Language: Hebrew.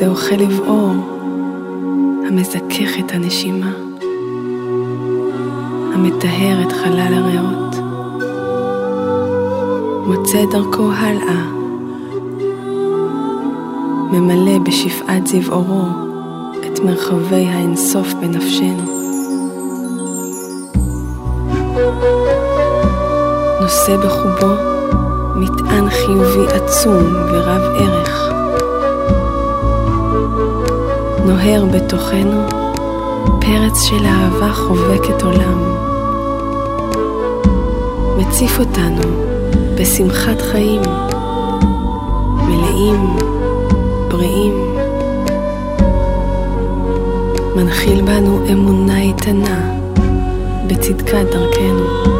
זהו חלב אור המזכך את הנשימה, המטהר את חלל הריאות, מוצא דרכו הלאה, ממלא בשפעת זיו אורו את מרחבי האינסוף בנפשנו. נושא בחובו מטען חיובי עצום ורב ערך, נוהר בתוכנו פרץ של אהבה חובקת עולם, מציף אותנו בשמחת חיים, מלאים, בריאים, מנחיל בנו אמונה איתנה בצדקת דרכנו.